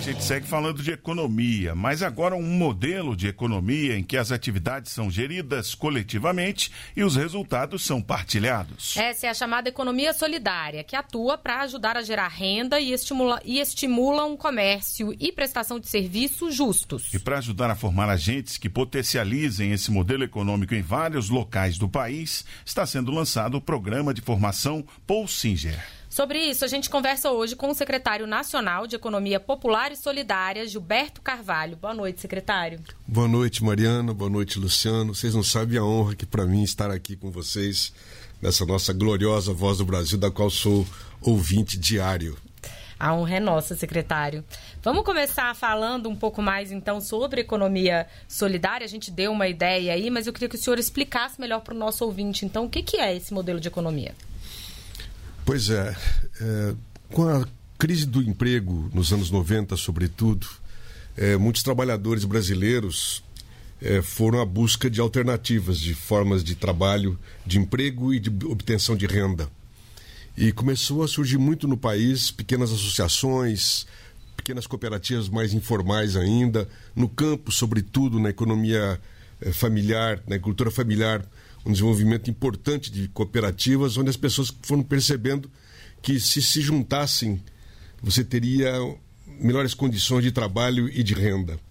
gente segue falando de economia, mas agora um modelo de economia em que as atividades são geridas coletivamente e os resultados são partilhados. Essa é a chamada economia solidária, que atua para ajudar a gerar renda e estimula um comércio e prestação de serviços justos. E para ajudar a formar agentes que potencializem esse modelo econômico em vários locais do país, está sendo lançado o programa de formação Paul Singer. Sobre isso, a gente conversa hoje com o secretário nacional de Economia Popular e Solidária, Gilberto Carvalho. Boa noite, secretário. Boa noite, Mariana. Boa noite, Luciano. Vocês não sabem a honra que para mim estar aqui com vocês nessa nossa gloriosa Voz do Brasil, da qual sou ouvinte diário. A honra é nossa, secretário. Vamos começar falando um pouco mais, então, sobre economia solidária. A gente deu uma ideia aí, mas eu queria que o senhor explicasse melhor para o nosso ouvinte, então, o que é esse modelo de economia? Pois é, com a crise do emprego nos anos 90, sobretudo, muitos trabalhadores brasileiros foram à busca de alternativas, de formas de trabalho, de emprego e de obtenção de renda. E começou a surgir muito no país pequenas associações, pequenas cooperativas mais informais ainda, no campo, sobretudo, na economia familiar, na agricultura familiar, um desenvolvimento importante de cooperativas, onde as pessoas foram percebendo que se juntassem, você teria melhores condições de trabalho e de renda.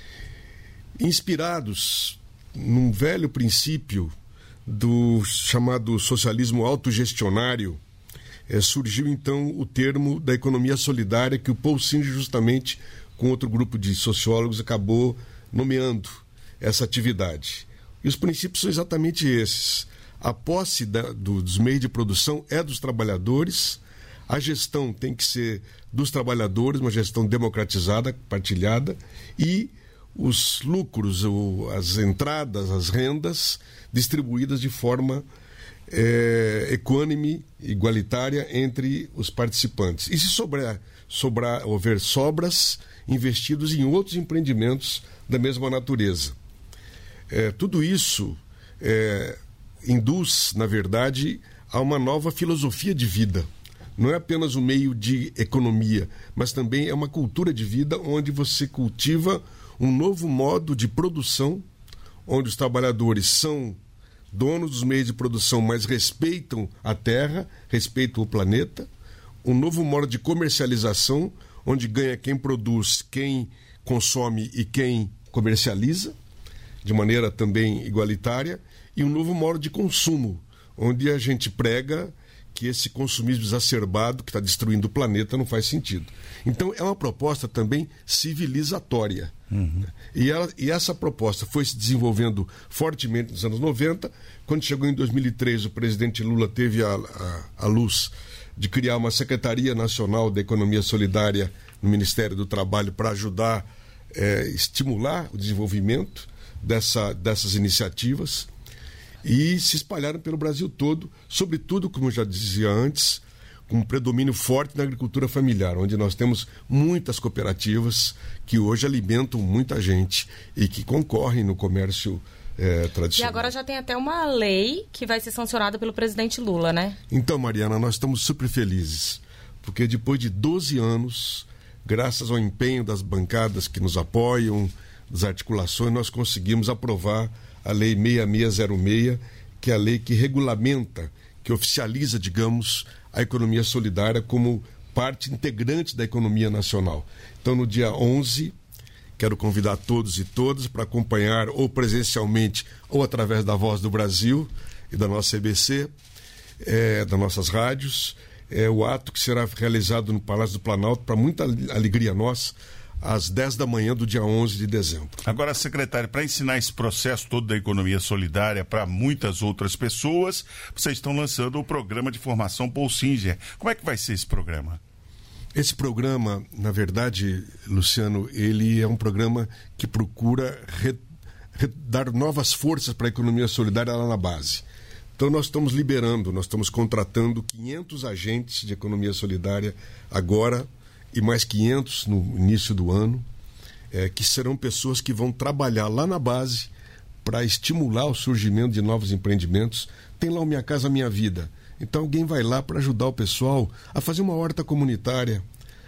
Inspirados num velho princípio do chamado socialismo autogestionário, surgiu então o termo da economia solidária, que o Paul Singer, justamente com outro grupo de sociólogos, acabou nomeando essa atividade. E os princípios são exatamente esses. A posse dos meios de produção é dos trabalhadores, a gestão tem que ser dos trabalhadores, uma gestão democratizada, partilhada, e os lucros, as entradas, as rendas, distribuídas de forma equânime, igualitária entre os participantes. E se houver sobras, investidos em outros empreendimentos da mesma natureza. Tudo isso induz, na verdade, a uma nova filosofia de vida. Não é apenas um meio de economia, mas também é uma cultura de vida onde você cultiva um novo modo de produção, onde os trabalhadores são donos dos meios de produção, mas respeitam a terra, respeitam o planeta. Um novo modo de comercialização, onde ganha quem produz, quem consome e quem comercializa, de maneira também igualitária, e um novo modo de consumo, onde a gente prega que esse consumismo exacerbado que está destruindo o planeta não faz sentido. Então é uma proposta também civilizatória. E essa proposta foi se desenvolvendo fortemente nos anos 90. Quando chegou em 2003, o presidente Lula teve a luz de criar uma Secretaria Nacional da Economia Solidária no Ministério do Trabalho para ajudar, estimular o desenvolvimento dessas iniciativas, e se espalharam pelo Brasil todo, sobretudo, como eu já dizia antes, com um predomínio forte na agricultura familiar, onde nós temos muitas cooperativas que hoje alimentam muita gente e que concorrem no comércio tradicional. E agora já tem até uma lei que vai ser sancionada pelo presidente Lula, né? Então, Mariana, nós estamos super felizes, porque depois de 12 anos, graças ao empenho das bancadas que nos apoiam, das articulações, nós conseguimos aprovar a Lei 6606, que é a lei que regulamenta, que oficializa, digamos, a economia solidária como parte integrante da economia nacional. Então, no dia 11, quero convidar todos e todas para acompanhar, ou presencialmente, ou através da Voz do Brasil e da nossa EBC, das nossas rádios, o ato que será realizado no Palácio do Planalto, para muita alegria nossa, às 10 da manhã do dia 11 de dezembro. Agora, secretário, para ensinar esse processo todo da economia solidária para muitas outras pessoas, vocês estão lançando o programa de formação Paul Singer. Como é que vai ser esse programa? Esse programa, na verdade, Luciano, ele é um programa que procura dar novas forças para a economia solidária lá na base. Então nós estamos contratando 500 agentes de economia solidária agora, e mais 500 no início do ano, que serão pessoas que vão trabalhar lá na base para estimular o surgimento de novos empreendimentos. Tem lá o Minha Casa Minha Vida. Então alguém vai lá para ajudar o pessoal a fazer uma horta comunitária,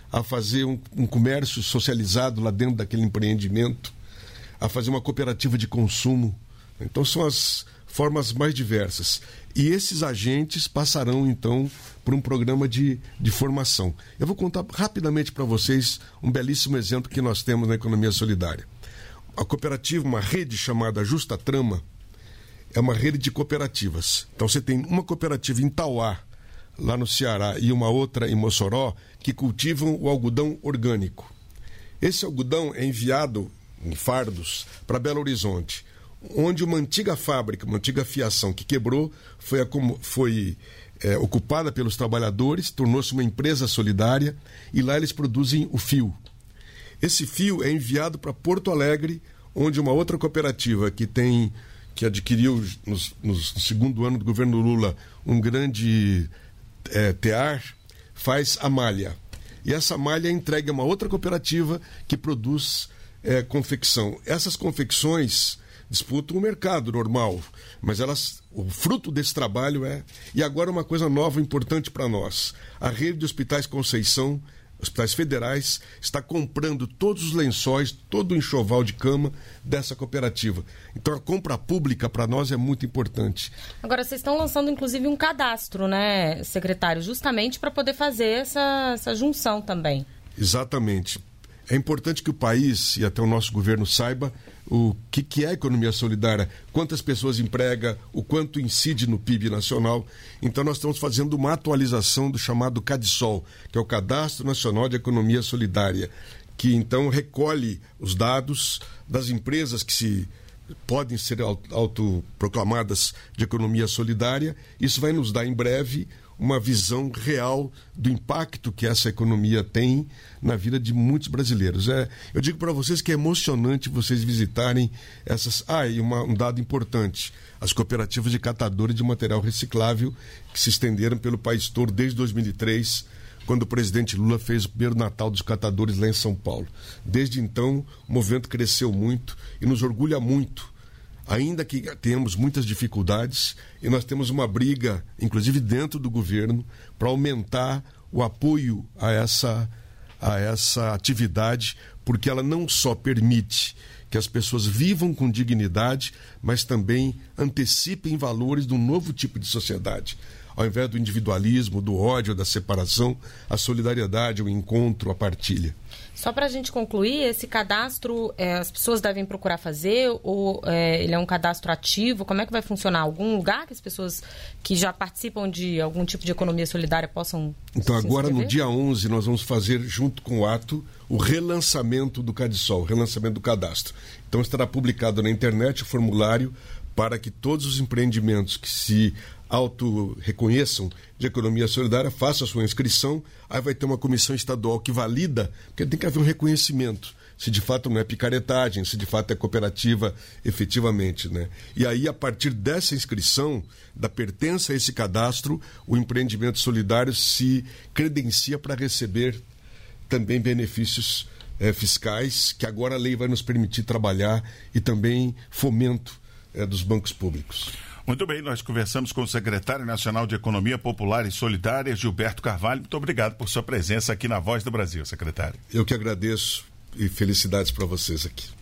a fazer um comércio socializado lá dentro daquele empreendimento, a fazer uma cooperativa de consumo. Então são as formas mais diversas. E esses agentes passarão, então, por um programa de formação. Eu vou contar rapidamente para vocês um belíssimo exemplo que nós temos na economia solidária. A cooperativa, uma rede chamada Justa Trama, é uma rede de cooperativas. Então você tem uma cooperativa em Tauá, lá no Ceará, e uma outra em Mossoró, que cultivam o algodão orgânico. Esse algodão é enviado em fardos para Belo Horizonte, onde uma antiga fábrica, uma antiga fiação que quebrou, foi ocupada pelos trabalhadores, tornou-se uma empresa solidária, e lá eles produzem o fio. Esse fio é enviado para Porto Alegre, onde uma outra cooperativa que adquiriu no segundo ano do governo Lula um grande tear, faz a malha. E essa malha é entregue a uma outra cooperativa que produz confecção. Essas confecções disputam o mercado normal, mas o fruto desse trabalho E agora uma coisa nova, importante para nós. A rede de hospitais Conceição, hospitais federais, está comprando todos os lençóis, todo o enxoval de cama dessa cooperativa. Então a compra pública para nós é muito importante. Agora, vocês estão lançando inclusive um cadastro, né, secretário, justamente para poder fazer essa junção também. Exatamente. É importante que o país e até o nosso governo saiba o que é a economia solidária, quantas pessoas emprega, o quanto incide no PIB nacional. Então nós estamos fazendo uma atualização do chamado CADSOL, que é o Cadastro Nacional de Economia Solidária, que então recolhe os dados das empresas que podem ser autoproclamadas de economia solidária. Isso vai nos dar em breve uma visão real do impacto que essa economia tem na vida de muitos brasileiros. Eu digo para vocês que é emocionante vocês visitarem essas... e um dado importante, as cooperativas de catadores de material reciclável que se estenderam pelo país todo desde 2003, quando o presidente Lula fez o primeiro Natal dos catadores lá em São Paulo. Desde então, o movimento cresceu muito e nos orgulha muito, ainda que tenhamos muitas dificuldades, e nós temos uma briga, inclusive dentro do governo, para aumentar o apoio a essa atividade, porque ela não só permite que as pessoas vivam com dignidade, mas também antecipem valores de um novo tipo de sociedade. Ao invés do individualismo, do ódio, da separação, a solidariedade, o encontro, a partilha. Só para a gente concluir, esse cadastro as pessoas devem procurar fazer ou ele é um cadastro ativo? Como é que vai funcionar? Algum lugar que as pessoas que já participam de algum tipo de economia solidária possam Então agora no dia 11 nós vamos fazer junto com o ato o relançamento do CADSOL, o relançamento do cadastro. Então estará publicado na internet o formulário para que todos os empreendimentos que se auto-reconheçam de economia solidária façam a sua inscrição. Aí vai ter uma comissão estadual que valida, porque tem que haver um reconhecimento, se de fato não é picaretagem, se de fato é cooperativa efetivamente, né? E aí, a partir dessa inscrição, da pertença a esse cadastro, o empreendimento solidário se credencia para receber também benefícios fiscais, que agora a lei vai nos permitir trabalhar, e também fomento dos bancos públicos. Muito bem, nós conversamos com o secretário nacional de Economia Popular e Solidária, Gilberto Carvalho. Muito obrigado por sua presença aqui na Voz do Brasil, secretário. Eu que agradeço e felicidades para vocês aqui.